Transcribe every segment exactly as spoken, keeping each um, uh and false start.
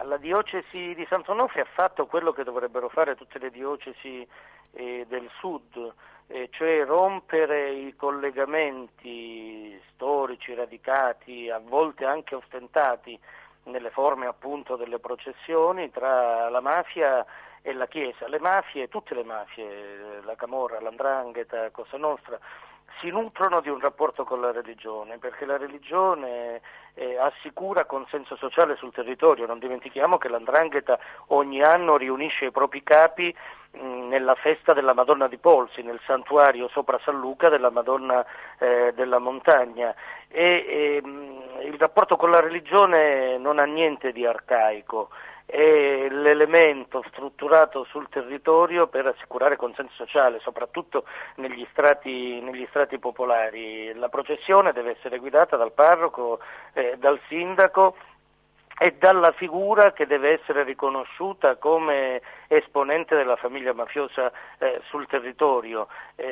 la diocesi di Sant'Onofrio ha fatto quello che dovrebbero fare tutte le diocesi eh, del sud, eh, cioè rompere i collegamenti storici, radicati, a volte anche ostentati nelle forme appunto delle processioni tra la mafia e la Chiesa. Le mafie, tutte le mafie, la Camorra, l'Andrangheta, Cosa Nostra, si nutrono di un rapporto con la religione, perché la religione eh, assicura consenso sociale sul territorio. Non dimentichiamo che l'Andrangheta ogni anno riunisce i propri capi mh, nella festa della Madonna di Polsi, nel santuario sopra San Luca della Madonna eh, della Montagna, e, e mh, il rapporto con la religione non ha niente di arcaico. È l'elemento strutturato sul territorio per assicurare consenso sociale, soprattutto negli strati, negli strati popolari. La processione deve essere guidata dal parroco, eh, dal sindaco e dalla figura che deve essere riconosciuta come esponente della famiglia mafiosa eh, sul territorio.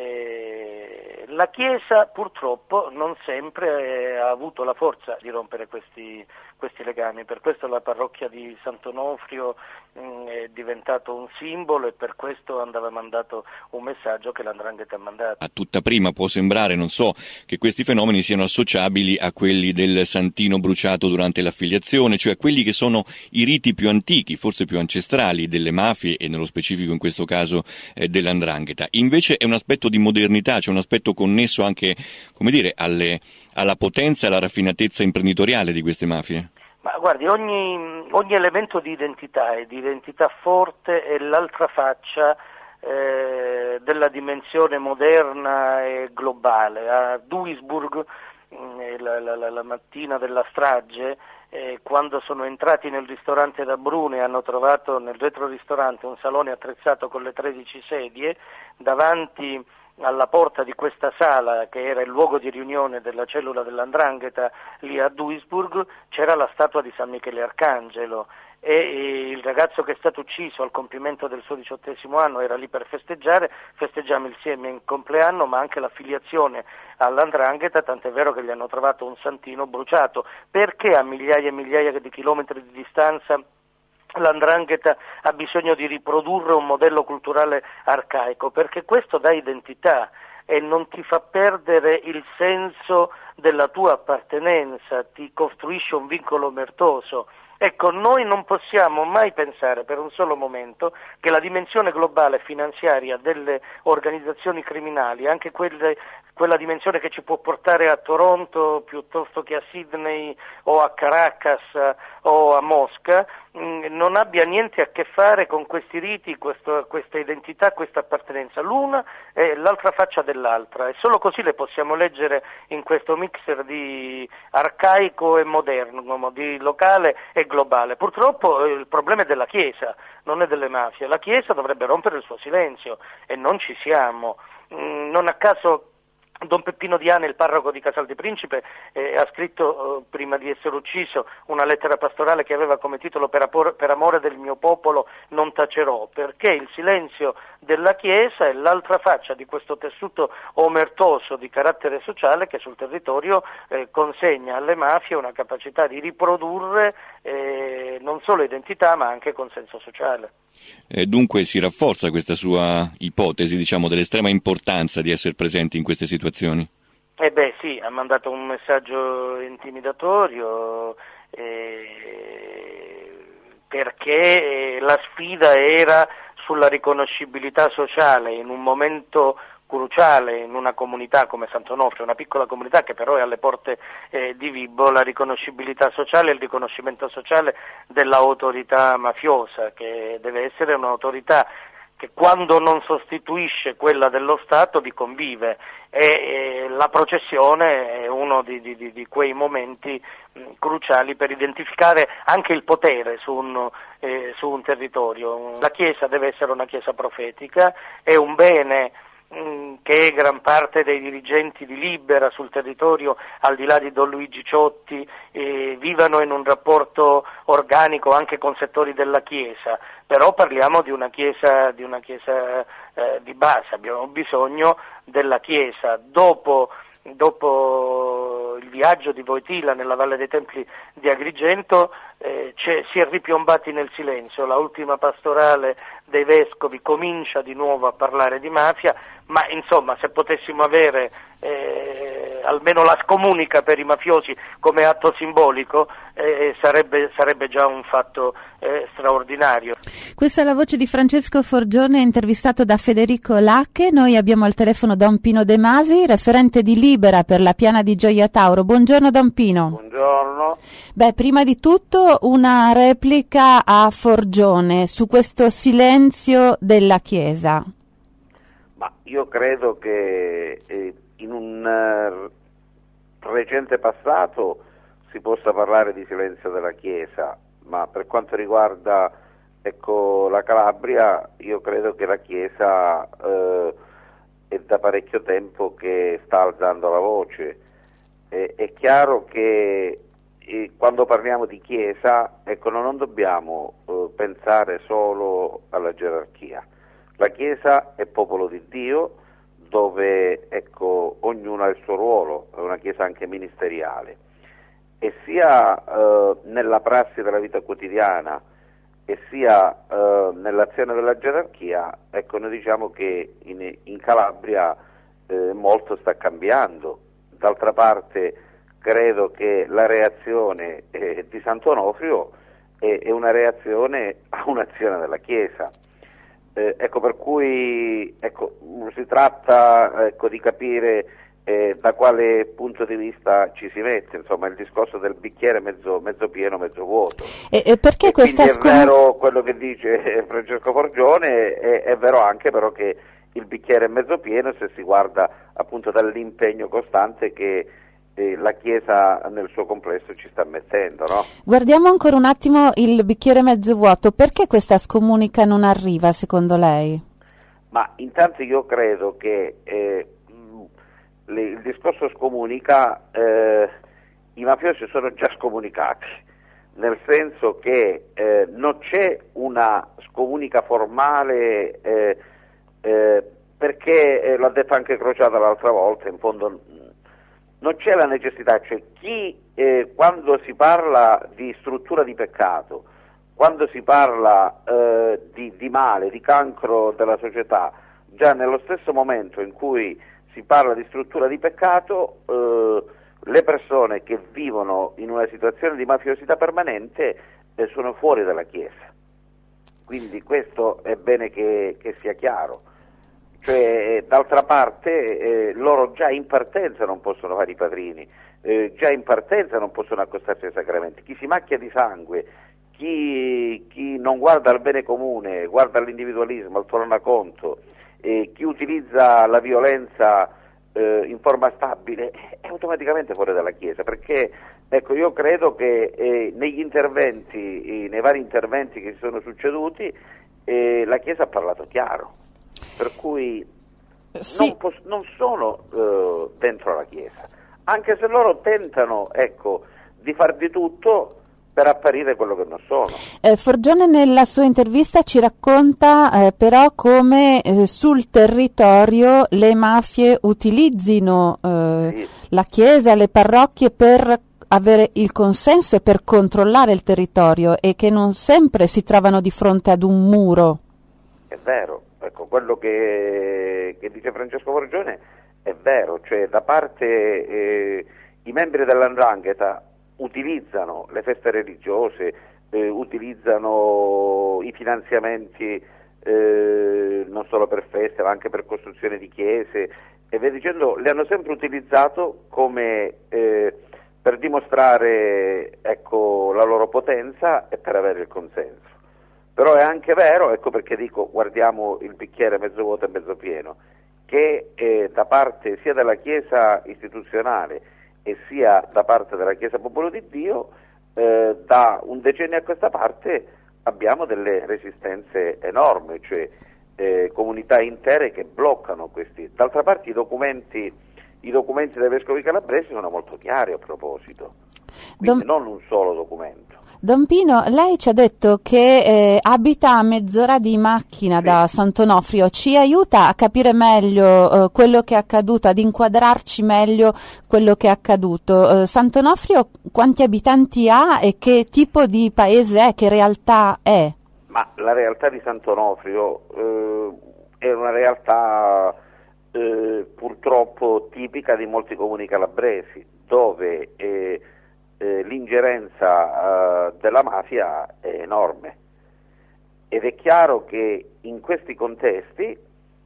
Eh, la Chiesa purtroppo non sempre eh, ha avuto la forza di rompere questi, questi legami, per questo la parrocchia di Sant'Onofrio mh, è diventato un simbolo e per questo andava mandato un messaggio che l'Andrangheta ha mandato. A tutta prima può sembrare, non so, che questi fenomeni siano associabili a quelli del santino bruciato durante l'affiliazione, cioè quelli che sono i riti più antichi, forse più ancestrali delle mafie e nello specifico in questo caso eh, dell'Andrangheta. Invece è un aspetto di modernità, c'è un aspetto connesso anche, come dire, alle, alla potenza e alla raffinatezza imprenditoriale di queste mafie? Ma guardi, ogni, ogni elemento di identità e di identità forte è l'altra faccia eh, della dimensione moderna e globale. A Duisburg, mh, la, la, la mattina della strage, Eh, quando sono entrati nel ristorante da Brune, hanno trovato nel retroristorante un salone attrezzato con le tredici sedie, davanti alla porta di questa sala, che era il luogo di riunione della cellula dell'Andrangheta lì a Duisburg, c'era la statua di San Michele Arcangelo e, e il ragazzo che è stato ucciso al compimento del suo diciottesimo anno era lì per festeggiare. Festeggiamo insieme il compleanno ma anche l'affiliazione all'Andrangheta, tant'è vero che gli hanno trovato un santino bruciato. Perché a migliaia e migliaia di chilometri di distanza l'Andrangheta ha bisogno di riprodurre un modello culturale arcaico? Perché questo dà identità e non ti fa perdere il senso della tua appartenenza, ti costruisce un vincolo omertoso. Ecco, noi non possiamo mai pensare per un solo momento che la dimensione globale finanziaria delle organizzazioni criminali, anche quelle, quella dimensione che ci può portare a Toronto piuttosto che a Sydney o a Caracas o a Mosca, mh, non abbia niente a che fare con questi riti, questo, questa identità, questa appartenenza. L'una è l'altra faccia dell'altra e solo così le possiamo leggere in questo mixer di arcaico e moderno, di locale e globale. Purtroppo eh, il problema è della Chiesa, non è delle mafie. La Chiesa dovrebbe rompere il suo silenzio e non ci siamo. Mm, non a caso Don Peppino Diane, il parroco di Casal di Principe, eh, ha scritto, eh, prima di essere ucciso, una lettera pastorale che aveva come titolo per, apor- per amore del mio popolo non tacerò, perché il silenzio della Chiesa è l'altra faccia di questo tessuto omertoso di carattere sociale che sul territorio eh, consegna alle mafie una capacità di riprodurre eh, non solo identità ma anche consenso sociale. Eh, dunque si rafforza questa sua ipotesi, diciamo, dell'estrema importanza di essere presenti in queste situazioni? Eh beh sì, ha mandato un messaggio intimidatorio eh, perché la sfida era sulla riconoscibilità sociale in un momento cruciale in una comunità come Sant'Onofrio, una piccola comunità che però è alle porte eh, di Vibo, la riconoscibilità sociale e il riconoscimento sociale dell'autorità mafiosa, che deve essere un'autorità che quando non sostituisce quella dello Stato vi convive e, e la processione è uno di, di, di quei momenti mh, cruciali per identificare anche il potere su un, eh, su un territorio. La Chiesa deve essere una Chiesa profetica, è un bene che gran parte dei dirigenti di Libera sul territorio, al di là di Don Luigi Ciotti, eh, vivano in un rapporto organico anche con settori della Chiesa, però parliamo di una Chiesa, di, una chiesa eh, di base, abbiamo bisogno della Chiesa dopo dopo il viaggio di Wojtyla nella Valle dei Templi di Agrigento eh, si è ripiombati nel silenzio. La ultima pastorale dei vescovi comincia di nuovo a parlare di mafia, ma insomma, se potessimo avere eh, almeno la scomunica per i mafiosi come atto simbolico eh, sarebbe, sarebbe già un fatto eh, straordinario. Questa è la voce di Francesco Forgione, intervistato da Federico Lacche. Noi abbiamo al telefono Don Pino De Masi, referente di Libera per la Piana di Gioia Tauro. Buongiorno Don Pino. Buongiorno. Beh, prima di tutto una replica a Forgione su questo silenzio della Chiesa. Ma io credo che eh, in un uh, recente passato si possa parlare di silenzio della Chiesa, ma per quanto riguarda ecco, la Calabria, io credo che la Chiesa eh, è da parecchio tempo che sta alzando la voce. Eh, è chiaro che eh, quando parliamo di Chiesa, ecco, non dobbiamo eh, pensare solo alla gerarchia. La Chiesa è popolo di Dio, dove ecco, ognuno ha il suo ruolo, è una Chiesa anche ministeriale, e sia eh, nella prassi della vita quotidiana e sia eh, nell'azione della gerarchia, ecco, noi diciamo che in, in Calabria eh, molto sta cambiando. D'altra parte credo che la reazione eh, di Sant'Onofrio è, è una reazione a un'azione della Chiesa. Eh, ecco, per cui ecco, si tratta ecco, di capire eh, da quale punto di vista ci si mette, insomma, il discorso del bicchiere mezzo, mezzo pieno, mezzo vuoto. E, e perché e questa quindi scom- è vero quello che dice Francesco Forgione, è, è vero anche però che il bicchiere è mezzo pieno se si guarda appunto dall'impegno costante che eh, la Chiesa nel suo complesso ci sta mettendo, no? Guardiamo ancora un attimo il bicchiere mezzo vuoto. Perché questa scomunica non arriva secondo lei? Ma intanto io credo che eh, le, il discorso scomunica, eh, i mafiosi sono già scomunicati, nel senso che eh, non c'è una scomunica formale eh, eh, perché eh, l'ha detto anche Crociata l'altra volta, in fondo non c'è la necessità, cioè chi eh, quando si parla di struttura di peccato, quando si parla eh, di, di male, di cancro della società, già nello stesso momento in cui si parla di struttura di peccato, eh, le persone che vivono in una situazione di mafiosità permanente eh, sono fuori dalla Chiesa. Quindi questo è bene che, che sia chiaro. Cioè, d'altra parte eh, loro già in partenza non possono fare i padrini, eh, già in partenza non possono accostarsi ai sacramenti. Chi si macchia di sangue, chi, chi non guarda al bene comune, guarda all'individualismo, al tornaconto, eh, chi utilizza la violenza eh, in forma stabile è automaticamente fuori dalla Chiesa, perché ecco, io credo che eh, negli interventi, eh, nei vari interventi che si sono succeduti, eh, la Chiesa ha parlato chiaro. Per cui sì. non, pos- non sono uh, dentro la Chiesa, anche se loro tentano ecco, di far di tutto per apparire quello che non sono. Eh, Forgione nella sua intervista ci racconta eh, però come eh, sul territorio le mafie utilizzino eh, Sì. la Chiesa, le parrocchie per avere il consenso e per controllare il territorio, e che non sempre si trovano di fronte ad un muro. È vero. Ecco, quello che, che dice Francesco Forgione è vero, cioè da parte eh, i membri dell'Ndrangheta utilizzano le feste religiose, eh, utilizzano i finanziamenti eh, non solo per feste ma anche per costruzione di chiese e via dicendo, le hanno sempre utilizzato come eh, per dimostrare ecco, la loro potenza e per avere il consenso. Però è anche vero, ecco perché dico guardiamo il bicchiere mezzo vuoto e mezzo pieno, che eh, da parte sia della Chiesa istituzionale e sia da parte della Chiesa Popolo di Dio, eh, da un decennio a questa parte abbiamo delle resistenze enormi, cioè eh, comunità intere che bloccano questi. D'altra parte i documenti, i documenti dei vescovi calabresi sono molto chiari a proposito, quindi Dom- non un solo documento. Don Pino, lei ci ha detto che eh, abita a mezz'ora di macchina sì. da Sant'Onofrio. Ci aiuta a capire meglio eh, quello che è accaduto, ad inquadrarci meglio quello che è accaduto. Eh, Sant'Onofrio quanti abitanti ha e che tipo di paese è, che realtà è? Ma la realtà di Sant'Onofrio eh, è una realtà eh, purtroppo tipica di molti comuni calabresi, dove eh, eh, l'ingerenza eh, della mafia è enorme, ed è chiaro che in questi contesti,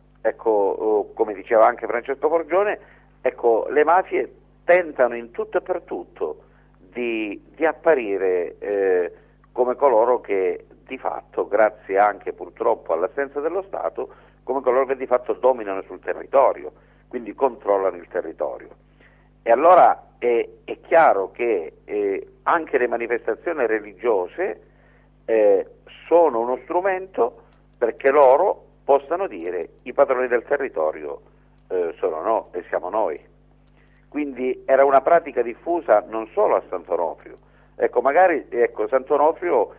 ecco, eh, come diceva anche Francesco Forgione, ecco, le mafie tentano in tutto e per tutto di, di apparire eh, come coloro che di fatto, grazie anche purtroppo all'assenza dello Stato, come coloro che di fatto dominano sul territorio, quindi controllano il territorio. E allora è, è chiaro che eh, anche le manifestazioni religiose eh, sono uno strumento perché loro possano dire i padroni del territorio eh, sono no, e siamo noi. Quindi era una pratica diffusa non solo a Sant'Onofrio. Ecco, magari ecco, Sant'Onofrio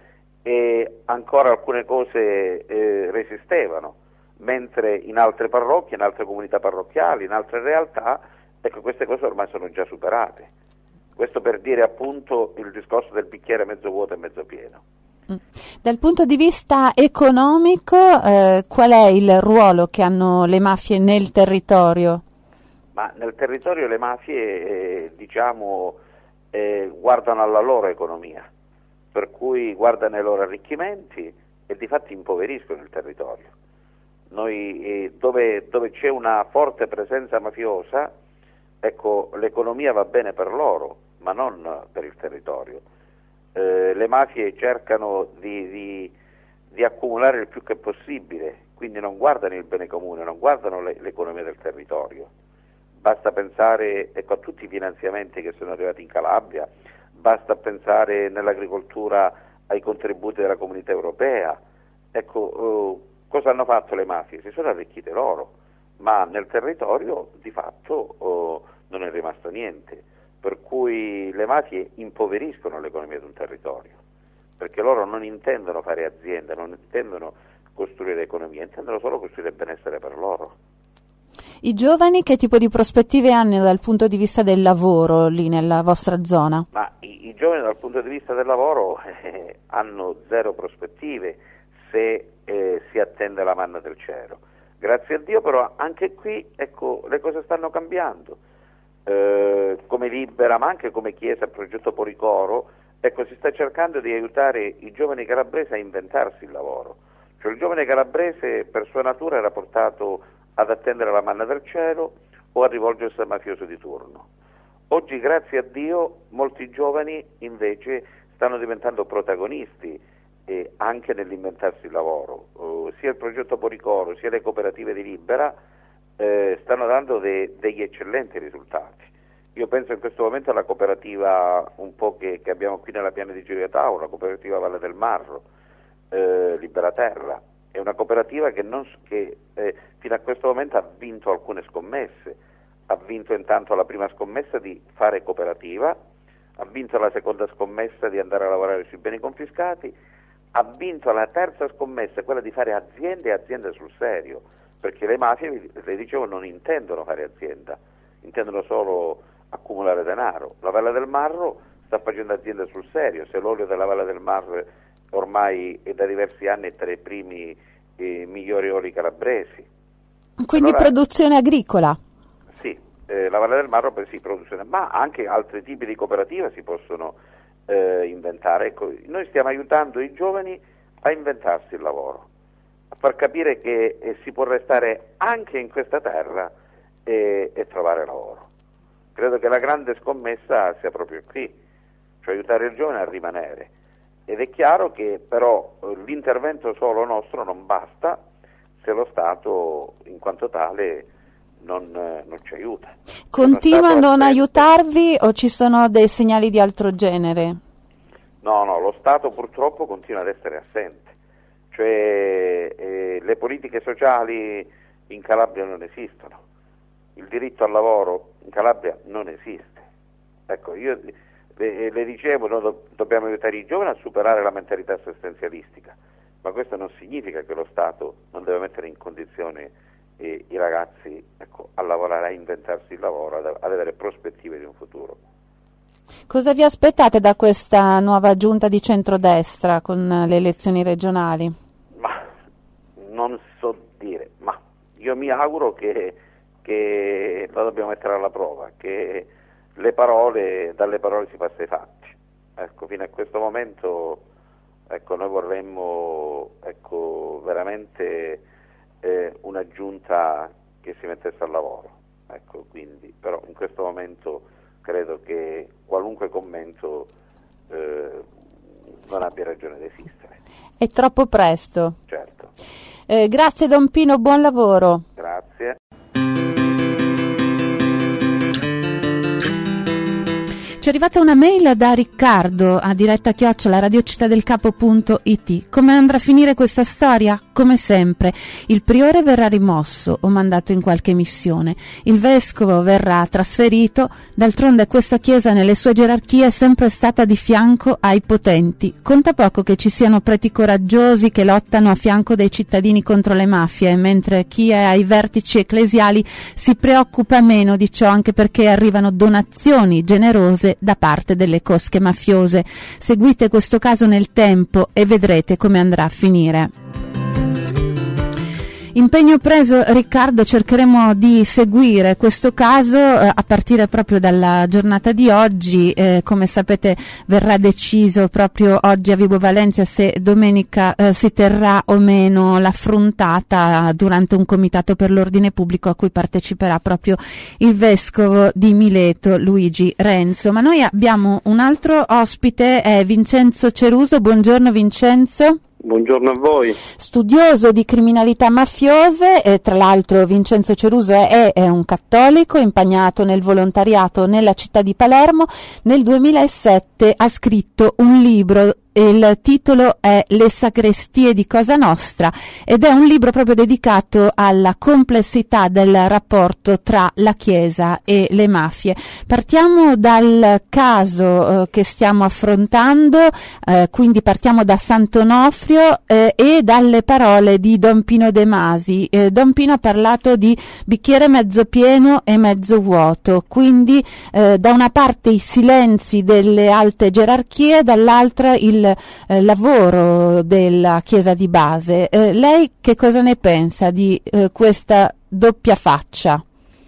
e ancora alcune cose eh, resistevano, mentre in altre parrocchie, in altre comunità parrocchiali, in altre realtà, ecco, queste cose ormai sono già superate. Questo per dire appunto il discorso del bicchiere mezzo vuoto e mezzo pieno. Dal punto di vista economico, eh, qual è il ruolo che hanno le mafie nel territorio? Ma nel territorio le mafie, eh, diciamo, eh, guardano alla loro economia, per cui guardano ai loro arricchimenti e di fatto impoveriscono il territorio. Noi, eh, dove, dove c'è una forte presenza mafiosa, ecco, l'economia va bene per loro, ma non per il territorio. Eh, le mafie cercano di, di, di accumulare il più che possibile, quindi non guardano il bene comune, non guardano le, l'economia del territorio. Basta pensare, ecco, a tutti i finanziamenti che sono arrivati in Calabria, basta pensare nell'agricoltura ai contributi della Comunità Europea. Ecco, eh, cosa hanno fatto le mafie? Si sono arricchite loro, ma nel territorio di fatto eh, non è rimasto niente, per cui le mafie impoveriscono l'economia di un territorio, perché loro non intendono fare aziende, non intendono costruire economia, intendono solo costruire benessere per loro. I giovani che tipo di prospettive hanno dal punto di vista del lavoro lì nella vostra zona? Ma i, i giovani dal punto di vista del lavoro eh, hanno zero prospettive se eh, si attende la manna del cielo. Grazie a Dio però anche qui, ecco, le cose stanno cambiando. Eh, come Libera ma anche come Chiesa, il progetto Poricoro, ecco, si sta cercando di aiutare i giovani calabresi a inventarsi il lavoro. Cioè il giovane calabrese per sua natura era portato ad attendere la manna del cielo o a rivolgersi al mafioso di turno. Oggi, grazie a Dio, molti giovani invece stanno diventando protagonisti eh, anche nell'inventarsi il lavoro. Uh, sia il progetto Poricoro sia le cooperative di Libera eh, stanno dando de- degli eccellenti risultati. Io penso in questo momento alla cooperativa un po' che, che abbiamo qui nella piana di Gioia Tauro, la cooperativa Valle del Marro, eh, Libera Terra. È una cooperativa che, non, che eh, fino a questo momento ha vinto alcune scommesse. Ha vinto intanto la prima scommessa di fare cooperativa, ha vinto la seconda scommessa di andare a lavorare sui beni confiscati, ha vinto la terza scommessa, quella di fare aziende e aziende sul serio, perché le mafie, le dicevo, non intendono fare azienda, intendono solo accumulare denaro. La Valle del Marro sta facendo azienda sul serio, se l'olio della Valle del Marro ormai è da diversi anni è tra i primi eh, migliori oli calabresi. Quindi allora, produzione agricola? Sì, eh, la Valle del Marro sì, produzione, ma anche altri tipi di cooperativa si possono eh, inventare. Ecco, noi stiamo aiutando i giovani a inventarsi il lavoro, a far capire che eh, si può restare anche in questa terra e, e trovare lavoro. Credo che la grande scommessa sia proprio qui, cioè aiutare il giovane a rimanere. Ed è chiaro che però l'intervento solo nostro non basta se lo Stato in quanto tale non, non ci aiuta. Continua a non aiutarvi o ci sono dei segnali di altro genere? No, no, lo Stato purtroppo continua ad essere assente. Cioè eh, le politiche sociali in Calabria non esistono, il diritto al lavoro in Calabria non esiste. Ecco, io le, le dicevo, noi do, dobbiamo aiutare i giovani a superare la mentalità assistenzialistica, ma questo non significa che lo Stato non deve mettere in condizione eh, i ragazzi, ecco, a lavorare, a inventarsi il lavoro, ad, ad avere prospettive di un futuro. Cosa vi aspettate da questa nuova giunta di centrodestra con le elezioni regionali? Ma non so dire, ma io mi auguro che, che la dobbiamo mettere alla prova, che le parole, dalle parole si passa ai fatti. Ecco, fino a questo momento, ecco, noi vorremmo, ecco, veramente eh, una giunta che si mettesse al lavoro. Ecco, quindi, però in questo momento credo che qualunque commento eh, non abbia ragione di esistere. È troppo presto. Certo. Eh, grazie Don Pino, buon lavoro. Grazie. Ci è arrivata una mail da Riccardo a diretta chiocciola radiocittadelcapo punto it. Come andrà a finire questa storia? Come sempre, il priore verrà rimosso o mandato in qualche missione, il vescovo verrà trasferito, d'altronde questa chiesa nelle sue gerarchie è sempre stata di fianco ai potenti. Conta poco che ci siano preti coraggiosi che lottano a fianco dei cittadini contro le mafie, mentre chi è ai vertici ecclesiali si preoccupa meno di ciò, anche perché arrivano donazioni generose da parte delle cosche mafiose. Seguite questo caso nel tempo e vedrete come andrà a finire. Impegno preso, Riccardo, cercheremo di seguire questo caso eh, a partire proprio dalla giornata di oggi. Eh, come sapete verrà deciso proprio oggi a Vibo Valentia se domenica eh, si terrà o meno l'affrontata durante un comitato per l'ordine pubblico a cui parteciperà proprio il vescovo di Mileto, Luigi Renzo. Ma noi abbiamo un altro ospite, è Vincenzo Ceruso. Buongiorno Vincenzo. Buongiorno a voi. Studioso di criminalità mafiose, e tra l'altro Vincenzo Ceruso è, è un cattolico impegnato nel volontariato nella città di Palermo. Nel duemilasette ha scritto un libro. Il titolo è Le sagrestie di Cosa Nostra ed è un libro proprio dedicato alla complessità del rapporto tra la Chiesa e le mafie. Partiamo dal caso eh, che stiamo affrontando, eh, quindi partiamo da Sant'Onofrio eh, e dalle parole di Don Pino De Masi. Eh, Don Pino ha parlato di bicchiere mezzo pieno e mezzo vuoto, quindi eh, da una parte i silenzi delle alte gerarchie, dall'altra il Eh, lavoro della Chiesa di base. Eh, lei che cosa ne pensa di eh, questa doppia faccia?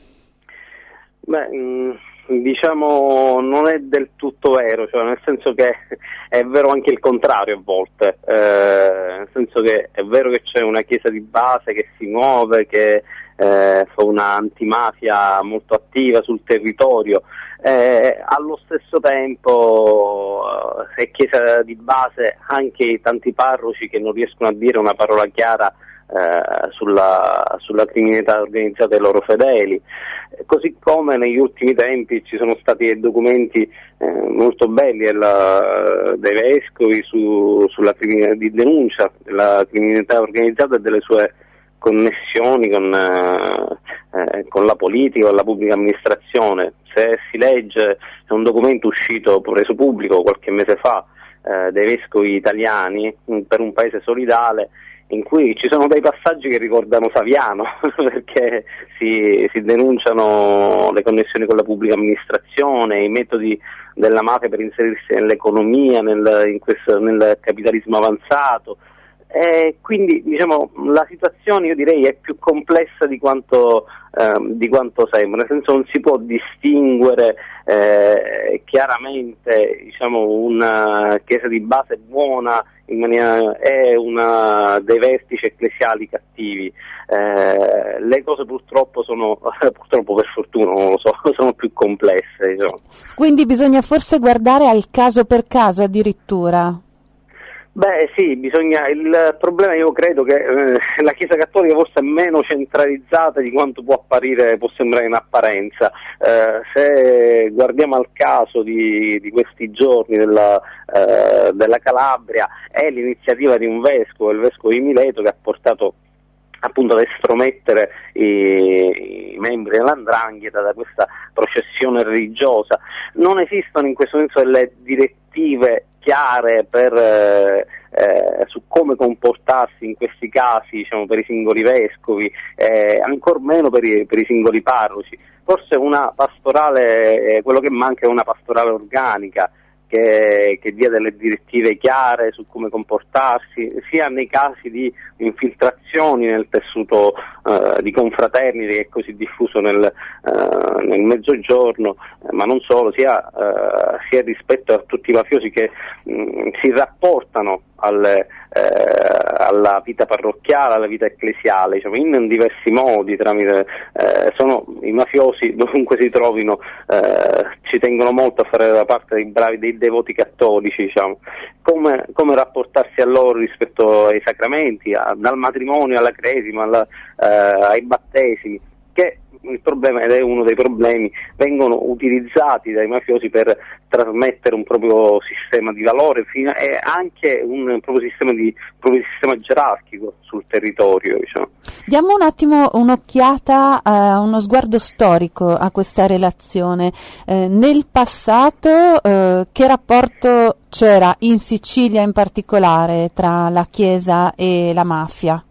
Beh, mh, diciamo non è del tutto vero, cioè nel senso che è vero anche il contrario a volte, eh, nel senso che è vero che c'è una Chiesa di base che si muove, che eh, fa una antimafia molto attiva sul territorio. Eh, allo stesso tempo eh, è Chiesa di base anche tanti parroci che non riescono a dire una parola chiara eh, sulla, sulla criminalità organizzata dei loro fedeli, eh, così come negli ultimi tempi ci sono stati dei documenti eh, molto belli della, dei vescovi su, sulla criminalità, di denuncia della criminalità organizzata e delle sue connessioni con, eh, con la politica, con la pubblica amministrazione. Se si legge, è un documento uscito, reso pubblico qualche mese fa, eh, dei vescovi italiani per un paese solidale, in cui ci sono dei passaggi che ricordano Saviano, perché si, si denunciano le connessioni con la pubblica amministrazione, i metodi della mafia per inserirsi nell'economia, nel, in questo, nel capitalismo avanzato. E quindi diciamo la situazione, io direi, è più complessa di quanto, ehm, di quanto sembra, nel senso non si può distinguere eh, chiaramente, diciamo, una Chiesa di base buona in maniera, e una dei vertici ecclesiali cattivi. Eh, le cose purtroppo sono, purtroppo per fortuna non lo so, sono più complesse, diciamo. Quindi bisogna forse guardare al caso per caso addirittura. Beh sì, bisogna, il problema, io credo che eh, la Chiesa Cattolica forse è meno centralizzata di quanto può apparire, può sembrare in apparenza. Eh, se guardiamo al caso di, di questi giorni della, eh, della Calabria, è l'iniziativa di un vescovo, il vescovo di Mileto, che ha portato appunto ad estromettere i, i membri dell'Andrangheta da questa processione religiosa. Non esistono in questo senso delle direttive chiare per eh, eh, su come comportarsi in questi casi, diciamo, per i singoli vescovi, eh, ancor meno per i, per i singoli parroci. Forse una pastorale, eh, quello che manca è una pastorale organica che, che dia delle direttive chiare su come comportarsi, sia nei casi di infiltrazioni nel tessuto eh, di confraternite che è così diffuso nel, eh, nel mezzogiorno, eh, ma non solo, sia, eh, sia rispetto a tutti i mafiosi che mh, si rapportano alle, eh, alla vita parrocchiale, alla vita ecclesiale, diciamo, in diversi modi, tramite, eh, sono i mafiosi dovunque si trovino, eh, ci tengono molto a fare la parte dei bravi, dei devoti cattolici, diciamo. Come, come rapportarsi a loro rispetto ai sacramenti, a, dal matrimonio alla cresima, alla, eh, ai battesimi, che il problema, ed è uno dei problemi, vengono utilizzati dai mafiosi per trasmettere un proprio sistema di valore e anche un proprio sistema, di, proprio sistema gerarchico sul territorio, diciamo. Diamo un attimo un'occhiata, uh, uno sguardo storico a questa relazione. Eh, nel passato eh, che rapporto c'era in Sicilia in particolare tra la Chiesa e la mafia?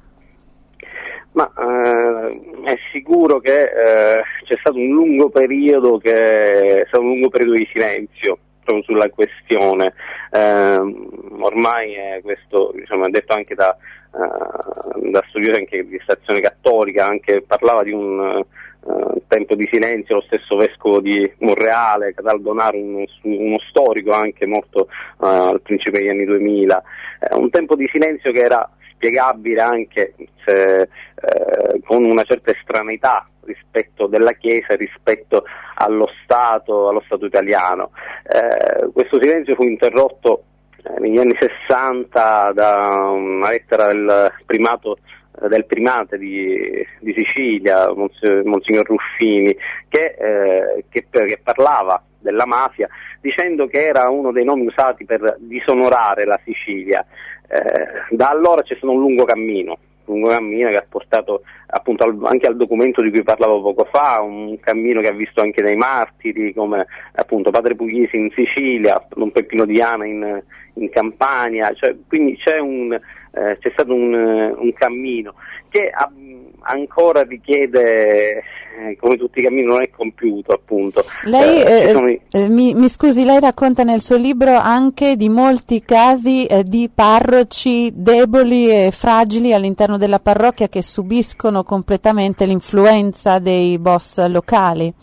Ma eh, è sicuro che eh, c'è stato un lungo periodo che è stato un lungo periodo di silenzio proprio sulla questione. Eh, ormai è questo, diciamo, è detto anche da, uh, da studiosi anche di stazione cattolica, anche parlava di un uh, tempo di silenzio, lo stesso vescovo di Monreale, Cataldonaro, uno, uno storico anche morto uh, al principio degli anni duemila, eh, un tempo di silenzio che era spiegabile anche se, eh, con una certa estraneità rispetto della Chiesa, rispetto allo Stato, allo Stato italiano. Eh, questo silenzio fu interrotto eh, negli anni sessanta da una lettera del primato eh, del primate di, di Sicilia, Mons- Monsignor Ruffini, che, eh, che, che parlava della mafia, dicendo che era uno dei nomi usati per disonorare la Sicilia. Eh, da allora c'è stato un lungo cammino, un lungo cammino che ha portato appunto al, anche al documento di cui parlavo poco fa, un cammino che ha visto anche dei martiri come appunto Padre Puglisi in Sicilia, Don Peppino Diana in, in Campania, cioè, quindi c'è, un, eh, c'è stato un, un cammino che ha, ancora richiede, eh, come tutti i cammini, non è compiuto, appunto. Lei, eh, eh, i... eh, mi, mi scusi, lei racconta nel suo libro anche di molti casi eh, di parroci deboli e fragili all'interno della parrocchia che subiscono completamente l'influenza dei boss locali.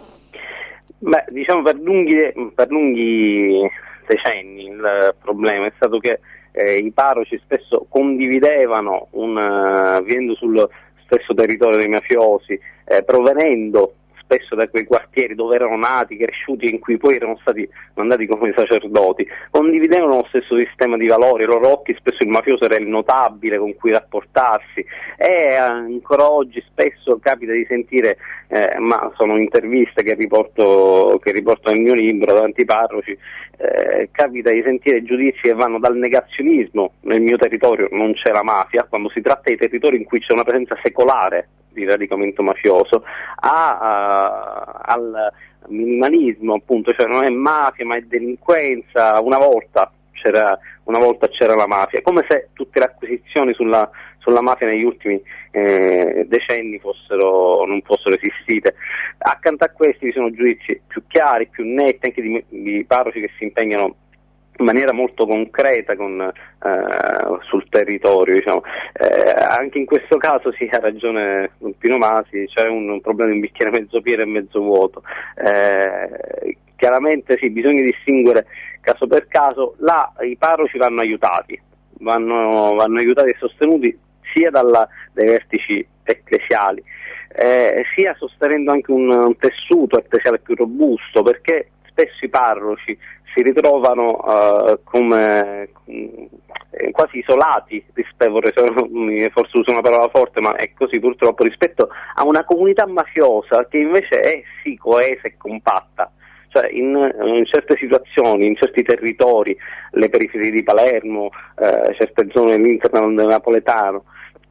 Beh, diciamo per lunghi, per lunghi decenni il problema è stato che eh, i parroci spesso condividevano, un, uh, vivendo sul stesso territorio dei mafiosi, eh, provenendo spesso da quei quartieri dove erano nati, cresciuti, in cui poi erano stati mandati come sacerdoti, condividevano lo stesso sistema di valori, ai loro occhi spesso il mafioso era il notabile con cui rapportarsi, e ancora oggi spesso capita di sentire, eh, ma sono interviste che riporto, che riporto nel mio libro davanti ai parroci, eh, capita di sentire giudizi che vanno dal negazionismo: nel mio territorio non c'è la mafia, quando si tratta di territori in cui c'è una presenza secolare di radicamento mafioso, a, a, al minimalismo, appunto, cioè non è mafia ma è delinquenza, una volta c'era, una volta c'era la mafia, come se tutte le acquisizioni sulla, sulla mafia negli ultimi eh, decenni fossero, non fossero esistite. Accanto a questi vi sono giudizi più chiari, più netti, anche di, di parroci che si impegnano in maniera molto concreta con, eh, sul territorio, diciamo. Eh, anche in questo caso sì, ha ragione Don Pino Masi, c'è un, un problema di un bicchiere mezzo pieno e mezzo vuoto. Eh, chiaramente sì, bisogna distinguere caso per caso. Là i parroci vanno aiutati, vanno, vanno aiutati e sostenuti sia dalla, dai vertici ecclesiali, eh, sia sostenendo anche un, un tessuto ecclesiale più robusto, perché spesso i parroci si ritrovano uh, come eh, quasi isolati rispetto, forse uso una parola forte, ma è così purtroppo, rispetto a una comunità mafiosa che invece è sì coesa e compatta. Cioè in, in certe situazioni, in certi territori, le periferie di Palermo, eh, certe zone dell'interland napoletano,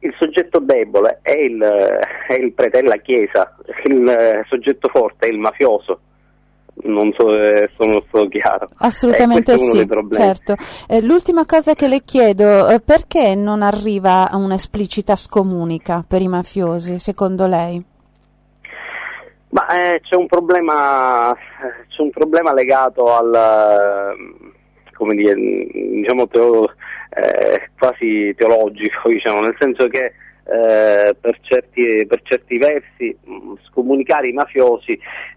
il soggetto debole è il, è il prete, è la Chiesa, il soggetto forte è il mafioso. Non so se sono stato chiaro. Assolutamente eh, sì, certo. Eh, l'ultima cosa che le chiedo, eh, perché non arriva a un'esplicita scomunica per i mafiosi, secondo lei? Ma eh, c'è un problema, c'è un problema legato al, come dire, diciamo teo, eh, quasi teologico, diciamo, nel senso che Eh, per certi per certi versi mh, scomunicare i mafiosi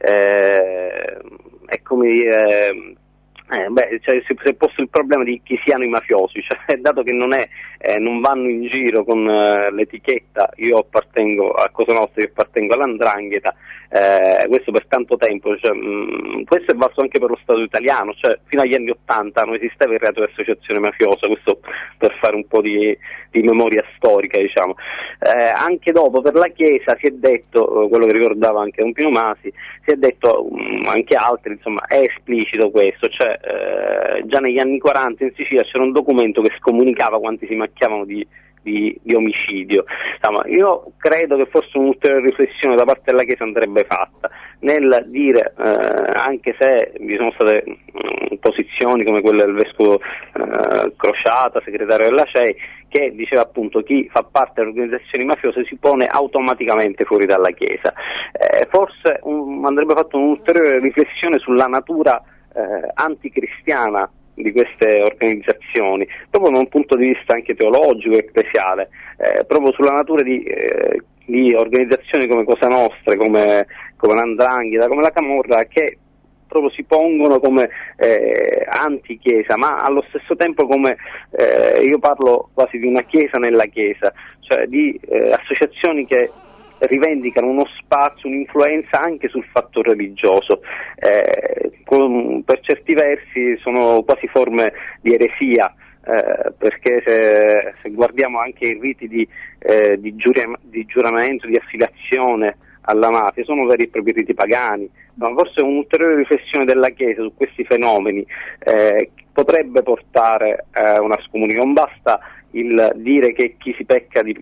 eh, è come dire eh, beh, cioè, si, si è posto il problema di chi siano i mafiosi, cioè, dato che non è eh, non vanno in giro con eh, l'etichetta io appartengo a Cosa Nostra, io appartengo all'Andrangheta, eh, questo per tanto tempo, cioè, mh, questo è valso anche per lo Stato italiano, cioè fino agli anni Ottanta non esisteva il reato di associazione mafiosa, questo per fare un po' di, di memoria storica, diciamo. Eh, anche dopo per la Chiesa si è detto, quello che ricordava anche Don Pino Masi, si è detto mh, anche altri, insomma, è esplicito questo, cioè eh, già negli anni quaranta in Sicilia c'era un documento che scomunicava quanti si macchiavano di Di, di omicidio. Insomma, io credo che forse un'ulteriore riflessione da parte della Chiesa andrebbe fatta nel dire, eh, anche se vi sono state mh, posizioni come quella del vescovo eh, Crociata, segretario della C E I, che diceva appunto chi fa parte delle organizzazioni mafiose si pone automaticamente fuori dalla Chiesa. Eh, forse un, andrebbe fatta un'ulteriore riflessione sulla natura eh, anticristiana di queste organizzazioni, proprio da un punto di vista anche teologico e ecclesiale, eh, proprio sulla natura di, eh, di organizzazioni come Cosa Nostra, come, come l'Andrangheta, come la Camorra, che proprio si pongono come eh, anti-Chiesa, ma allo stesso tempo come, eh, io parlo quasi di una Chiesa nella Chiesa, cioè di eh, associazioni che rivendicano uno spazio, un'influenza anche sul fatto religioso, eh, con, per certi versi sono quasi forme di eresia, eh, perché se, se guardiamo anche i riti di, eh, di, giura, di giuramento, di affiliazione alla mafia, sono veri e propri riti pagani, ma forse un'ulteriore riflessione della Chiesa su questi fenomeni eh, potrebbe portare a una scomunica. Non basta il dire che chi si pecca di,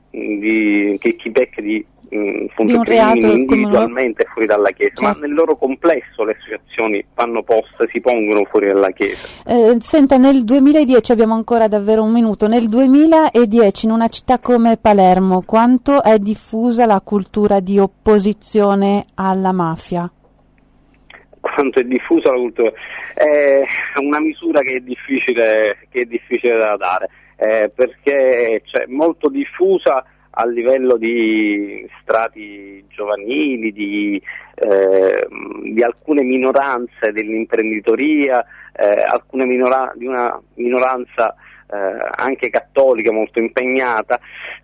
di che chi pecca di di un reato individualmente fuori dalla Chiesa, certo. Ma nel loro complesso le associazioni vanno poste, si pongono fuori dalla Chiesa. Eh, senta, nel duemiladieci, abbiamo ancora davvero un minuto, nel duemiladieci in una città come Palermo quanto è diffusa la cultura di opposizione alla mafia? Quanto è diffusa la cultura? È una misura che è difficile, che è difficile da dare, eh, perché c'è molto diffusa a livello di strati giovanili, di, eh, di alcune minoranze dell'imprenditoria, eh, alcune minora- di una minoranza eh, anche cattolica molto impegnata.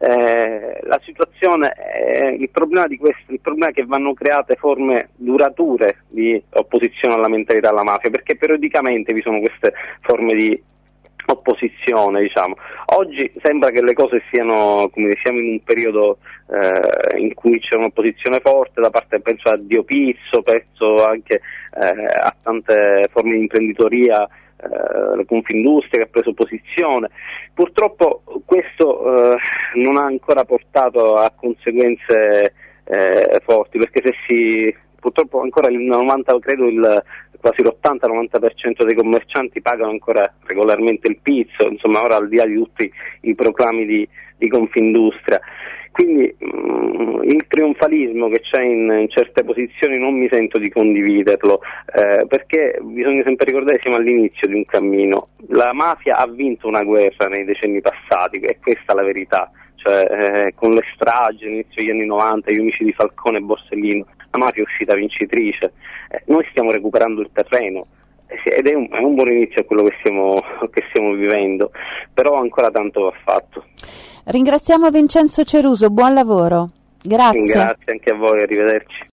Eh, la situazione, è, il problema di questo, il problema è che vanno create forme durature di opposizione alla mentalità alla mafia, perché periodicamente vi sono queste forme di opposizione, diciamo. Oggi sembra che le cose siano, come siamo in un periodo eh, in cui c'è un'opposizione forte da parte, penso a Dio Pizzo, penso anche eh, a tante forme di imprenditoria, eh, la Confindustria che ha preso posizione. Purtroppo questo eh, non ha ancora portato a conseguenze eh, forti, perché se si purtroppo ancora il novanta, credo il quasi l'ottanta novanta per cento dei commercianti pagano ancora regolarmente il pizzo, insomma, ora al di là di tutti i proclami di, di Confindustria. Quindi mh, il trionfalismo che c'è in, in certe posizioni non mi sento di condividerlo, eh, perché bisogna sempre ricordare che siamo all'inizio di un cammino. La mafia ha vinto una guerra nei decenni passati, e questa è la verità, cioè eh, con le stragi all'inizio degli anni novanta, gli omicidi di Falcone e Borsellino, la mafia è uscita vincitrice. Eh, noi stiamo recuperando il terreno ed è un, è un buon inizio a quello che stiamo, che stiamo vivendo, però ancora tanto va fatto. Ringraziamo Vincenzo Ceruso, buon lavoro. Grazie. Grazie anche a voi, arrivederci.